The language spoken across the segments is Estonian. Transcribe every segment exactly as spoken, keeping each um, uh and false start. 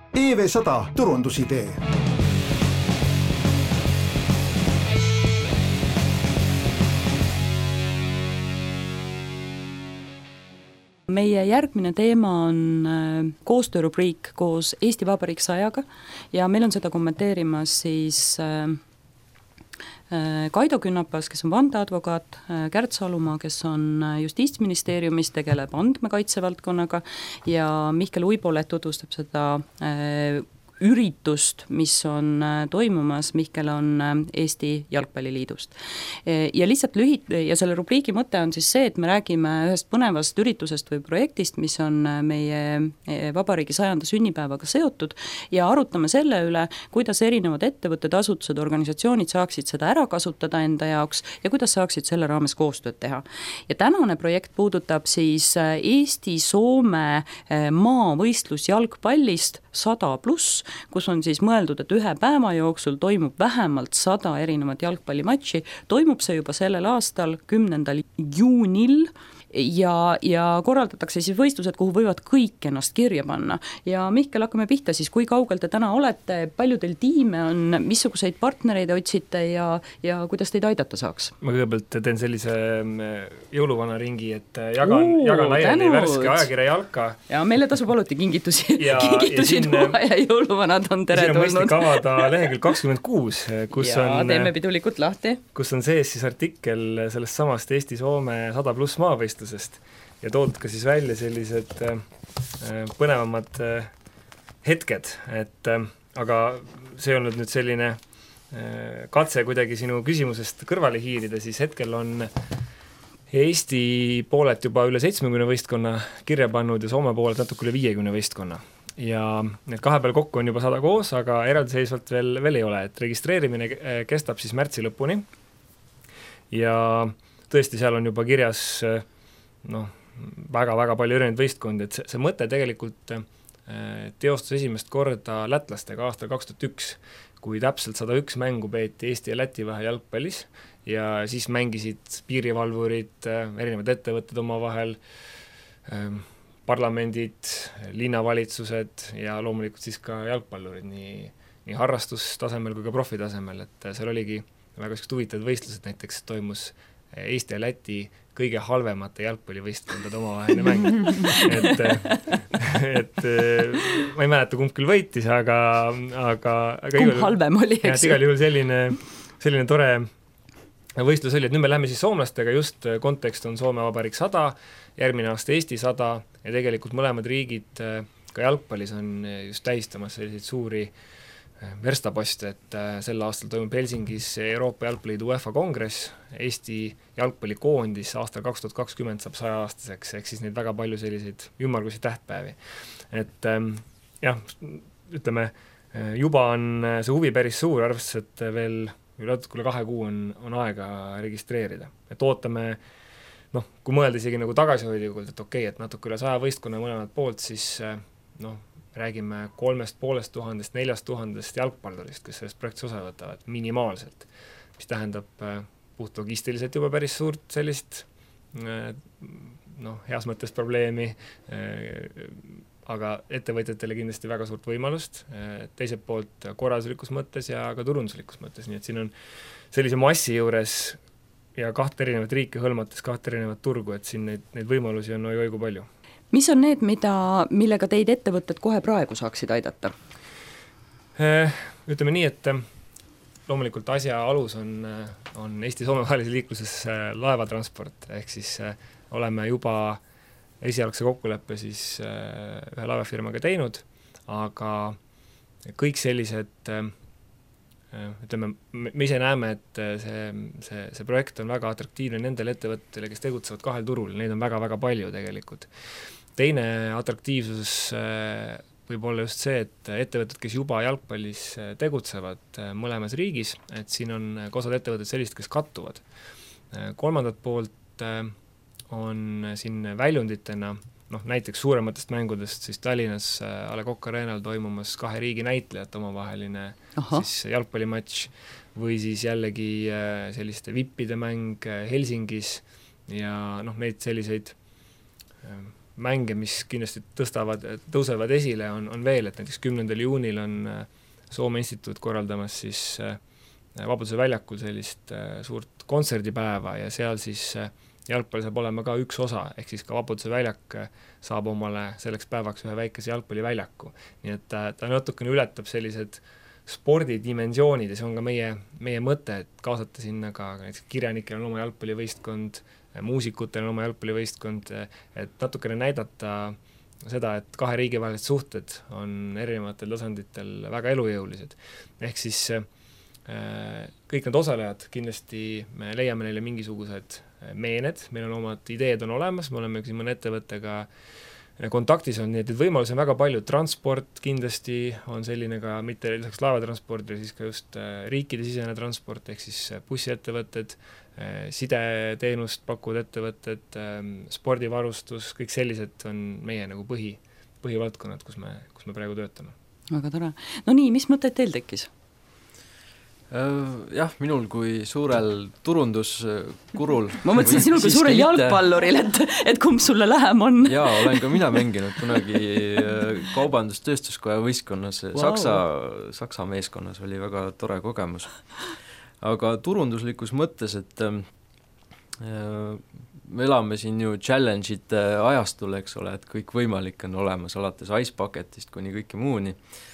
E V sada turundusidee. Meie järgmine teema on koostöörubriik koos Eesti Vabariik sajaga ja meil on seda kommenteerimas siis Kaido Künnapas, kes on vandeadvokaat, Kärt Salumaa, kes on Justiitsministeeriumis, tegeleb andmekaitse valdkonnaga ja Mihkel Uibolet tutvustab seda üritust, mis on toimumas. Mihkel on Eesti Jalgpalliliidust. Ja lihtsalt lühid, ja selle rubriigi mõte on siis see, et me räägime ühest põnevast üritusest või projektist, mis on meie vabariigi sajanda sünnipäevaga seotud ja arutame selle üle, kuidas erinevad ettevõtted, asutused, organisatsioonid saaksid seda ära kasutada enda jaoks ja kuidas saaksid selle raames koostööd teha. Ja tänane projekt puudutab siis Eesti-Soome maavõistlus jalgpallist sada pluss, kus on siis mõeldud, et ühe päeva jooksul toimub vähemalt sada erinevat jalgpallimatši, toimub see juba sellel aastal kümnendal juunil ja, ja korraldatakse siis võistlused, kuhu võivad kõik ennast kirja panna. Ja Mihkel, hakkame pihta siis, kui kaugel te täna olete, palju teil tiime on, missuguseid partnereid otsite ja, ja kuidas teid aidata saaks? Ma kõigepealt teen sellise jõuluvana ringi, et jagan, Oo, jagan laiali värske ajakirja Jalka. Ja meile tasub alati kingitusi, ja, kingitusi ja tuua ja jõuluvanad on tere tulnud. Siin on mõistlik avada lehekülg kakskümmend kuus, kus ja, on, teeme pidulikult lahti. Kus on sees siis artikkel sellest samast Eesti-Soome sada pluss maavõistlust ja toodud ka siis välja sellised äh, põnevamad äh, hetked, et äh, aga see on nüüd selline äh, katse kuidagi sinu küsimusest kõrvale hiirida, siis hetkel on Eesti poolelt juba üle seitsmekümne võistkonna kirja pannud ja Soome poolelt natuke üle viiekümne võistkonna. Ja need kahe peal kokku on juba sada koos, aga eraldiseisvalt veel, veel ei ole, et registreerimine kestab siis märtsi lõpuni ja tõesti seal on juba kirjas noh, väga-väga palju erinevaid võistkondi, et see, see mõte tegelikult teostus esimest korda lätlastega aastal kaks tuhat üks, kui täpselt sada üks mängu peeti Eesti ja Läti vahel jalgpallis ja siis mängisid piirivalvurid, erinevad ettevõtted omavahel, parlamendid, linnavalitsused ja loomulikult siis ka jalgpallurid nii, nii harrastustasemel kui ka profitasemel, et seal oligi väga huvitavad võistlused, näiteks toimus Eesti ja Läti kõige halvemate jalgpallivõistkondade omavaheline mäng. et, et ma ei mäleta, kumb küll võitis, aga, aga, aga kumb igal, halvem oli, eks? Igal juhul selline, selline tore võistlus oli, et nüüd me lähme siis soomlastega, just kontekst on Soome Vabariik sada, järgmine aasta Eesti sada ja tegelikult mõlemad riigid ka jalgpallis on just tähistamas selliseid suuri verstapost, et sel aastal toimub Helsingis Euroopa Jalgpalliidu UEFA kongress, Eesti jalgpallikoondis aastal kaks tuhat kakskümmend saab saja aastaseks, ehk siis neid väga palju selliseid ümmargusi tähtpäevi. Et jah, ütleme, juba on see huvi päris suur, arvestades, et veel üle üle kahe kuu on, on aega registreerida. Et ootame, noh, kui mõelda isegi nagu tagasihoidlikult, et okei, okay, et natuke üle saja võistkonna mõlemad poolt, siis noh, räägime kolmest poolest tuhandest, neljast tuhandest jalgpallurist, kes sellest projektis osa võtavad minimaalselt, mis tähendab puht logistiliselt juba päris suurt sellist noh, heas mõttes probleemi, aga ettevõtjatele kindlasti väga suurt võimalust, teiselt poolt korralduslikus mõttes ja ka turunduslikus mõttes, nii et siin on sellise massi juures ja kahte erinevat riike hõlmates kahte erinevat turgu, et siin neid, neid võimalusi on oi-oi kui palju. Mis on need, mida, millega teid ettevõtted kohe praegu saaksid aidata? Ütleme nii, et loomulikult asja alus on, on Eesti-Soome vahelises liikluses laevatransport, ehk siis oleme juba esialgse kokkuleppe siis ühe laevafirmaga teinud, aga kõik sellised, ütleme, me ise näeme, et see, see, see projekt on väga atraktiivne nendele ettevõttele, kes tegutsevad kahel turul, neid on väga-väga palju tegelikult. Teine atraktiivsus võib olla just see, et ettevõtted, kes juba jalgpallis tegutsevad mõlemas riigis, et siin on osad ettevõtted sellised, kes kattuvad. Kolmandat poolt on siin väljunditena, noh, näiteks suurematest mängudest, siis Tallinnas A Le Coq Arenal toimumas kahe riigi näitlejat omavaheline siis jalgpallimatš või siis jällegi selliste vippide mäng Helsingis ja noh, neid selliseid mänge, mis kindlasti tõstavad, tõusevad esile, on, on veel, et näiteks kümnendal juunil on Soome instituut korraldamas siis Vabaduse väljakul sellist suurt kontserdipäeva ja seal siis jalgpall saab olema ka üks osa, ehk siis ka Vabaduse väljak saab omale selleks päevaks ühe väikese jalgpalliväljaku. Nii et ta, ta natukene ületab sellised spordidimensioonid ja see on ka meie, meie mõte, et kaasata sinna ka näiteks kirjanikel on oma jalgpallivõistkond, muusikutel on oma jalgpallivõistkond, et natukene näidata seda, et kahe riigi vahelised suhted on erinevatel tasanditel väga elujõulised. Ehk siis kõik need osalejad kindlasti me leiame neile mingisugused meened, meil on omad ideed on olemas, me oleme siin mõne ettevõttega kontaktis on, nii et võimalusi on väga palju, transport kindlasti on selline ka mitte lisaks laevatranspordile, siis ka just riikide sisene transport, ehk siis bussiettevõtted, sideteenust pakuvad ettevõtted, spordivarustus, kõik sellised on meie nagu põhi, põhivaldkonnad, kus me, kus me praegu töötame. Väga tore. No nii, mis mõtted teil tekkis? Jah, minul kui suurel turunduskurul ma mõtlesin sinul kui suurel jalgpalluril, et, et kumb sulle lähem on. Jaa, olen ka mina mänginud kunagi kaubandus-tööstuskoja võistkonnas, wow. Saksa, Saksa meeskonnas oli väga tore kogemus. Aga turunduslikus mõttes, et äh, me elame siin ju challenge'ite ajastul, eks ole, et kõik võimalik on olemas, alates Ice Bucketist kuni kõike muuni,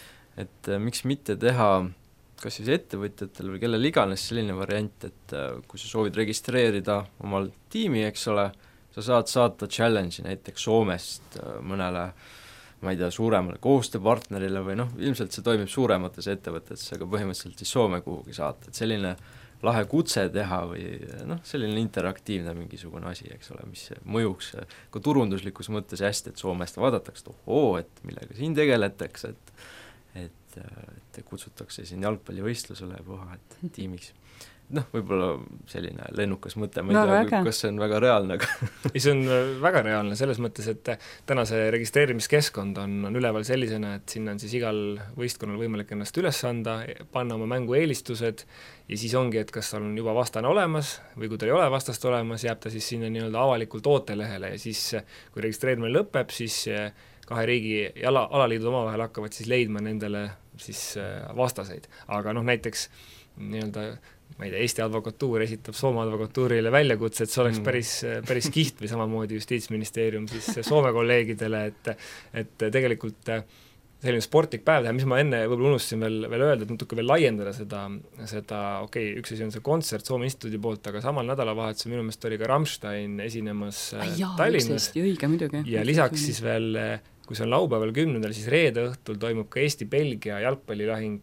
et äh, miks mitte teha kas siis ettevõtjatel või kellel iganes selline variant, et kui sa soovid registreerida omal tiimi, eks ole, sa saad saata challenge'i näiteks Soomest mõnele, ma ei tea, suuremale koostööpartnerile või noh, ilmselt see toimib suuremates ettevõtetes, aga põhimõtteliselt siis Soome kuhugi saata, et selline lahe kutse teha või noh, selline interaktiivne mingisugune asi, eks ole, mis mõjuks ka turunduslikus mõttes hästi, et Soomest vaadatakse, et ohoo, et millega siin tegeletakse, et et, et kutsutakse siin jalgpallivõistlusele puha, et tiimiks. Noh, võib-olla selline lennukas mõte, ma ei tea, kas see on väga reaalne, aga ei, see on väga reaalne selles mõttes, et täna see registreerimiskeskkond on, on üleval sellisena, et sinna on siis igal võistkonnal võimalik ennast üles anda, panna oma mängu eelistused ja siis ongi, et kas tal on juba vastane olemas või kui tal ei ole vastast olemas, jääb ta siis sinna nii-öelda avalikult ootelehele ja siis, kui registreerimine lõpeb, siis kahe riigi jala, alaliidud omavahel hakkavad siis leidma nendele siis vastaseid. Aga noh, näiteks nii-öelda, ma ei tea, Eesti advokatuur esitab Soome advokatuurile väljakutse, et see oleks päris, päris kiht või samamoodi Justiitsministeerium siis Soome kolleegidele, et, et tegelikult selline sportlik päev teha, mis ma enne võib-olla unustasin veel, veel öelda, et natuke veel laiendada seda, seda okei, okay, üks asi on see kontsert Soome instituudi poolt, aga samal nädalavahetusel minu meelest oli ka Rammstein esinemas Jaa, Tallinnas õige, muidugi. ja lisaks siis veel, kui see on laupäeval kümnendal, siis reede õhtul toimub ka Eesti-Belgia jalgpallilahing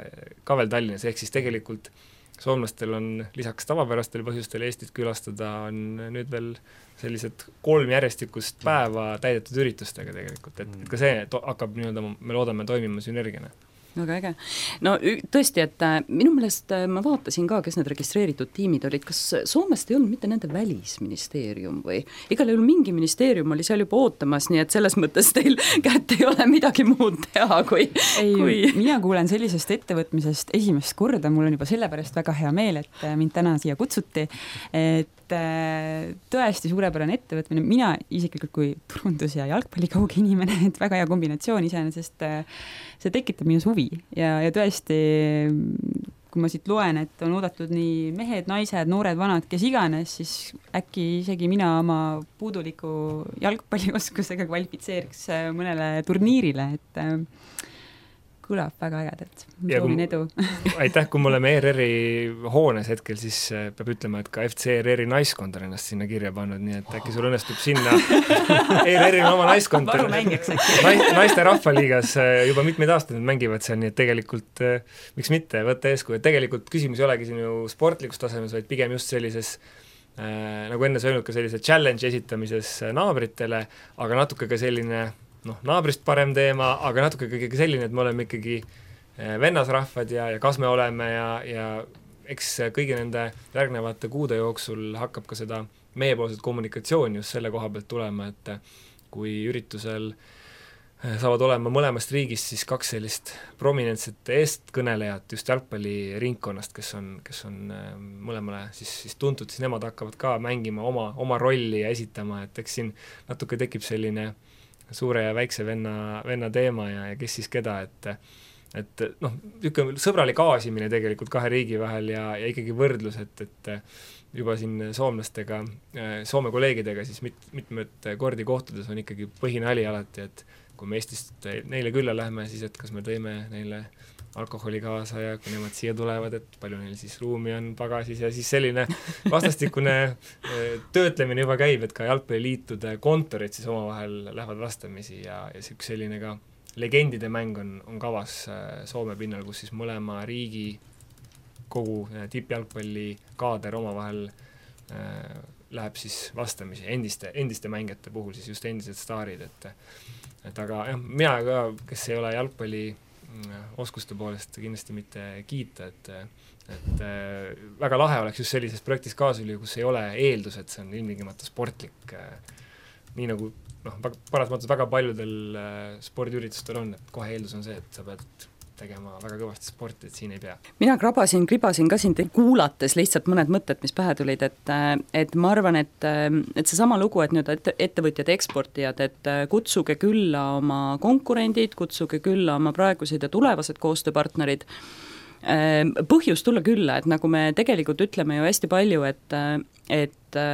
ka veel Tallinnas, ehk siis tegelikult soomlastel on lisaks tavapärastel põhjustel Eestit külastada, on nüüd veel sellised kolm järjestikust päeva täidetud üritustega tegelikult, et, et ka see to- hakkab nii-öelda, me loodame toimima sünergiana. Väga äge. No tõesti, et minu meelest ma vaatasin ka, kes need registreeritud tiimid olid, kas Soomest ei olnud mitte nende välisministeerium või igal juhul mingi ministeerium oli seal juba ootamas, nii et selles mõttes teil kätte ei ole midagi muud teha, kui, ei, kui... mina kuulen sellisest ettevõtmisest esimest korda, mul on juba sellepärast väga hea meel, et mind täna siia kutsuti, et tõesti suurepärane ettevõtmine, mina isiklikult kui turundus- ja jalgpallikauge inimene, et väga hea kombinatsioon iseenesest, see tekitab minus huvi ja, ja tõesti, kui ma siit loen, et on oodatud nii mehed, naised, noored, vanad, kes iganes, siis äkki isegi mina oma puuduliku jalgpallioskusega kvalifitseeriks mõnele turniirile, et kõlab väga ägedalt, soovin edu. Aitäh, kui me oleme E R R-i hoones hetkel, siis peab ütlema, et ka F C E R R-i naiskond on ennast sinna kirja pannud, nii et äkki sul õnnestub sinna E R R-i on oma naiskond naiste rahvaliigas juba mitmeid aastaid mängivad seal, nii et tegelikult miks mitte võtta eeskuju, et tegelikult küsimus ei olegi siin ju sportlikus tasemes, vaid pigem just sellises äh, nagu enne sa öelnud, ka sellise challenge esitamises naabritele, aga natuke ka selline noh, naabrist parem teema, aga natuke ikkagi selline, et me oleme ikkagi vennasrahvad ja, ja kas me oleme ja, ja eks kõigi nende järgnevate kuude jooksul hakkab ka seda meiepoolset kommunikatsiooni just selle koha pealt tulema, et kui üritusel saavad olema mõlemast riigist siis kaks sellist prominentset eestkõnelejat just jalgpalliringkonnast, kes on, kes on mõlemale siis, siis tuntud, siis nemad hakkavad ka mängima oma, oma rolli ja esitama, et eks siin natuke tekib selline suure ja väikse venna, venna teema ja, ja kes siis keda, et et noh, niisugune sõbralik aasimine tegelikult kahe riigi vahel ja, ja ikkagi võrdlus, et, et juba siin soomlastega, Soome kolleegidega siis mit, mitmed kordi kohtudes on ikkagi põhinali alati, et kui me Eestist neile külla lähme, siis et kas me tõime neile alkoholi kaasa ja kui nemad siia tulevad, et palju neil siis ruumi on pagasis ja siis selline vastastikune töötlemine juba käib, et ka jalgpalliliitude kontorid siis omavahel lähevad vastamisi ja, ja selline ka legendide mäng on, on kavas Soome pinnal, kus siis mõlema riigi kogu tippjalgpalli kaader omavahel äh, läheb siis vastamisi endiste, endiste mängijate puhul siis just endised staarid, et et aga jah, mina ka, kes ei ole jalgpalli oskuste poolest kindlasti mitte kiita, et et äh, väga lahe oleks just sellises projektis kaasa lüüa, kus ei ole eeldus, et see on ilmtingimata sportlik äh, nii nagu noh, paras mõttes väga paljudel äh, spordiüritustel on, et kohe eeldus on see, et sa pead tegema väga kõvasti sporti, et siin ei pea. Mina krabasin, kribasin ka sind kuulates lihtsalt mõned mõtted, mis pähe tulid, et, et ma arvan, et, et see sama lugu, et nüüd ette, ettevõtjad, eksportijad, et kutsuge külla oma konkurendid, kutsuge külla oma praegused ja tulevased koostööpartnerid, põhjus tulla külla, et nagu me tegelikult ütleme ju hästi palju, et, et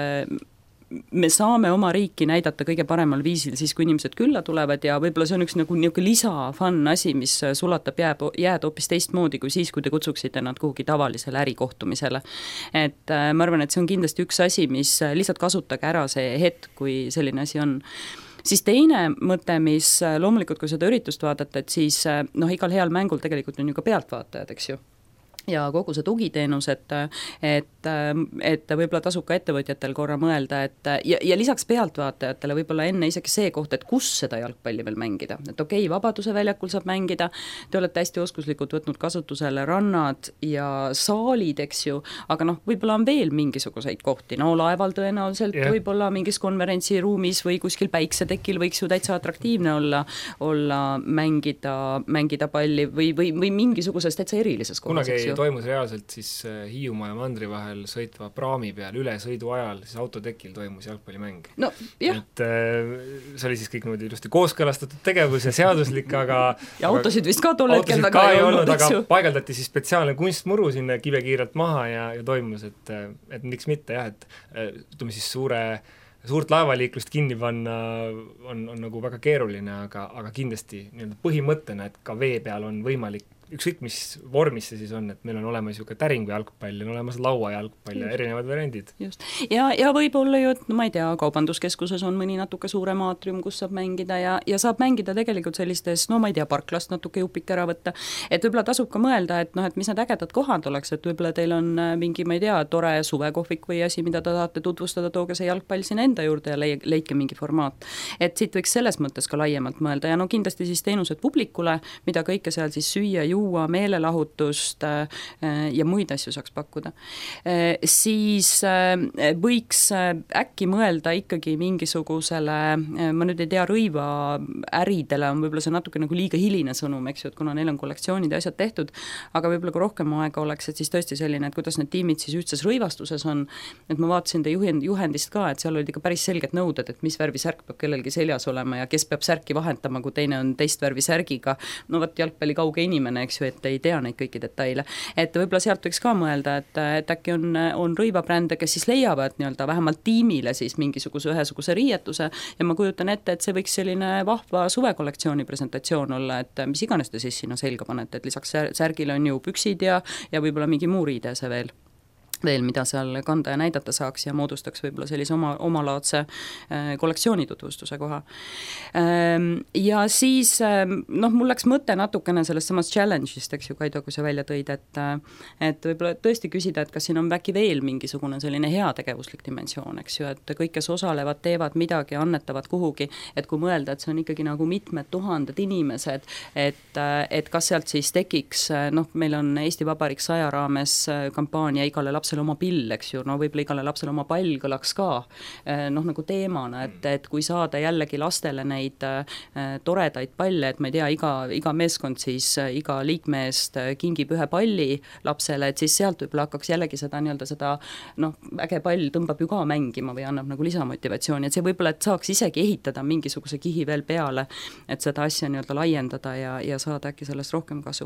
me saame oma riiki näidata kõige paremal viisil siis, kui inimesed külla tulevad ja võib-olla see on üks nagu niisugune lisa-fun asi, mis sulatab jääb, jääd hoopis teistmoodi kui siis, kui te kutsuksite nad kuhugi tavalisele ärikohtumisele. Et äh, ma arvan, et see on kindlasti üks asi, mis lihtsalt kasutage ära see hetk, kui selline asi on. Siis teine mõte, mis loomulikult, kui seda üritust vaadata, et siis noh, igal heal mängul tegelikult on ju ka pealtvaatajad, eks ju. Ja kogu see tugiteenus, et, et, et võib-olla tasub ka ettevõtjatel korra mõelda, et ja, ja lisaks pealtvaatajatele võib-olla enne isegi see koht, et kus seda jalgpalli veel mängida. Et okei, okay, Vabaduse väljakul saab mängida, te olete hästi oskuslikult võtnud kasutusele rannad ja saalid, eks ju, aga noh, võib-olla on veel mingisuguseid kohti, no laeval tõenäoliselt yeah. võib-olla mingis konverentsiruumis või kuskil päiksetekil võiks ju täitsa atraktiivne olla, olla mängida, mängida palli või, või, või mingisuguses täitsa erilises kohas, eks ju. Toimus reaalselt siis Hiiumaa ja Mandri vahel sõitva praami peal üle sõidu ajal, siis autotekil toimus jalgpallimäng. No, jah. Et see oli siis kõik niimoodi ilusti kooskõlastatud tegevus ja seaduslik, aga ja autosid aga, vist ka tol hetkel väga ei olnud, aga paigaldati siis spetsiaalne kunstmuru sinna kivekiirelt maha ja, ja toimus, et, et miks mitte jah, et ütleme siis suure suurt laevaliiklust kinni panna on, on nagu väga keeruline, aga, aga kindlasti nii-öelda põhimõttena, et ka vee peal on võimalik ükskõik mis vormis see siis on, et meil on olemas ju ka täringu jalgpall, on olemas laua jalgpall ja erinevad variandid. Just. Ja, ja võib-olla ju, et no ma ei tea, kaubanduskeskuses on mõni natuke suurem aatrium, kus saab mängida ja, ja saab mängida tegelikult sellistes, no ma ei tea, parklast natuke jupik ära võtta, et võib-olla tasub ka mõelda, et noh, et mis need ägedad kohad oleks, et võib-olla teil on mingi, ma ei tea, tore suvekohvik või asi, mida te tahate tutvustada, tooge see jalgpall siin enda juurde ja leia, leike mingi formaat. Et siit võiks selles mõttes ka laiemalt mõelda ja no kindlasti siis teenused publikule, mida kõike seal siis süüa, juua, meelelahutust ja muid asju saaks pakkuda. Siis võiks äkki mõelda ikkagi mingisugusele, ma nüüd ei tea, rõiva äridele on võib-olla see natuke nagu liiga hiline sõnum, eks ju, et kuna neil on kollektsioonid ja asjad tehtud, aga võib-olla kui rohkem aega oleks, et siis tõesti selline, et kuidas need tiimid siis ühtses rõivastuses on, et ma vaatasin te juhend, juhendist ka, et seal olid ikka päris selged nõuded, et mis värvi särk peab kellelgi seljas olema ja kes peab särki vahetama, kui teine on teist värvi särgiga. No võt jalgpalli kauge inimene, eks ju, et ei tea neid kõiki detaile. Et võib-olla sealt võiks ka mõelda, et, et äkki on, on rõivabrände, kes siis leiavad nii-öelda vähemalt tiimile siis mingisuguse ühesuguse riietuse ja ma kujutan ette, et see võiks selline vahva suvekollektsiooni presentatsioon olla, et mis iganes te siis sinna selga panete, et lisaks särgile on ju püksid ja, ja võib-olla mingi muu riide see veel. veel, mida seal kanda ja näidata saaks ja moodustaks võib-olla sellise oma, omalaadse äh, kollektsiooni tutvustuse koha. Ähm, ja siis ähm, noh, mul läks mõte natukene sellest samast challenge'ist, eks ju, Kaido, kui sa välja tõid, et et võib-olla tõesti küsida, et kas siin on äkki veel mingisugune selline heategevuslik dimensioon, eks ju, et kõik, kes osalevad, teevad midagi, annetavad kuhugi, et kui mõelda, et see on ikkagi nagu mitmed tuhanded inimesed, et, et kas sealt siis tekiks, noh, meil on Eesti Vabariik saja raames kampaania igale lapsele lapsele oma pill, eks ju, no võib-olla igale lapsele oma pall kõlaks ka noh, nagu teemana, et, et kui saada jällegi lastele neid toredaid palle, et ma ei tea, iga, iga meeskond siis iga liikme eest kingib ühe palli lapsele, et siis sealt võib-olla hakkaks jällegi seda nii-öelda seda noh, äge pall tõmbab ju ka mängima või annab nagu lisamotivatsiooni, et see võib-olla, et saaks isegi ehitada mingisuguse kihi veel peale, et seda asja nii-öelda laiendada ja, ja saada äkki sellest rohkem kasu.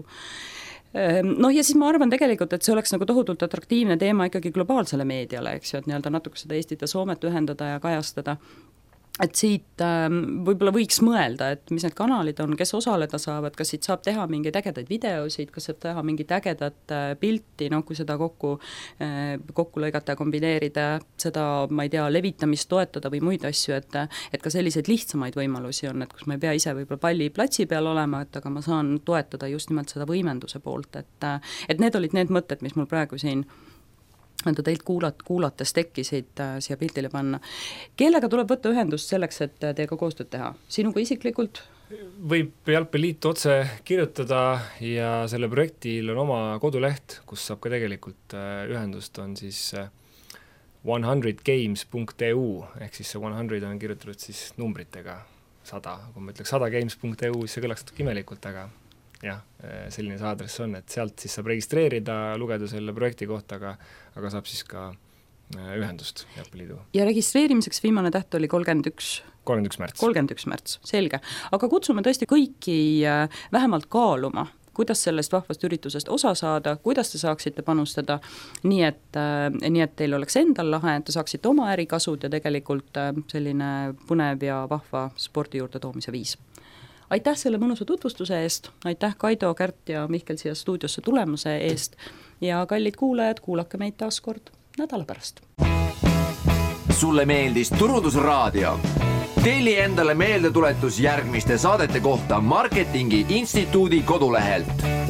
Noh ja siis ma arvan tegelikult, et see oleks nagu tohutult atraktiivne teema ikkagi globaalsele meediale, eks ju, et nii-öelda natuke seda Eestit ja Soomet ühendada ja kajastada. Et siit võib-olla võiks mõelda, et mis need kanalid on, kes osaleda saavad, kas siit saab teha mingeid ägedaid videosid, kas saab teha mingit ägedat pilti, no kui seda kokku, kokku lõigata ja kombineerida, seda, ma ei tea, levitamist toetada või muid asju, et, et ka selliseid lihtsamaid võimalusi on, et kus ma ei pea ise võib-olla palli platsi peal olema, et aga ma saan toetada just nimelt seda võimenduse poolt, et, et need olid need mõtted, mis mul praegu siin enda teilt kuulat, kuulates tekkisid äh, siia pildile panna. Kellega tuleb võtta ühendust selleks, et teiega koostööd teha? Sinuga isiklikult? Võib Jalgpalliliit otse kirjutada ja selle projektil on oma koduleht, kus saab ka tegelikult äh, ühendust, on siis äh, one hundred games punkt e u ehk siis see one hundred on kirjutatud siis numbritega sada, kui ma ütleks sada games punkt e u, siis see kõlaks natuke imelikult, aga jah, selline see aadress on, et sealt siis saab registreerida, lugeda selle projekti kohta, aga, aga saab siis ka ühendust Jalgpalliliidu. Ja registreerimiseks viimane täht oli kolmkümmend üks kolmkümmend üks märts. kolmkümmend üks märts, selge. Aga kutsume tõesti kõiki vähemalt kaaluma, kuidas sellest vahvast üritusest osa saada, kuidas te saaksite panustada, nii et, nii et teil oleks endal lahe, et te saaksite oma ärikasud ja tegelikult selline põnev ja vahva spordi juurde toomise viis. Aitäh selle mõnusa tutvustuse eest, aitäh Kaido, Kärt ja Mihkel siia stuudiosse tulemuse eest ja kallid kuulajad, kuulake meid taas kord nädala pärast. Sulle meeldis Turundusraadio? Telli endale meeldetuletus järgmiste saadete kohta Marketingi Instituudi kodulehelt.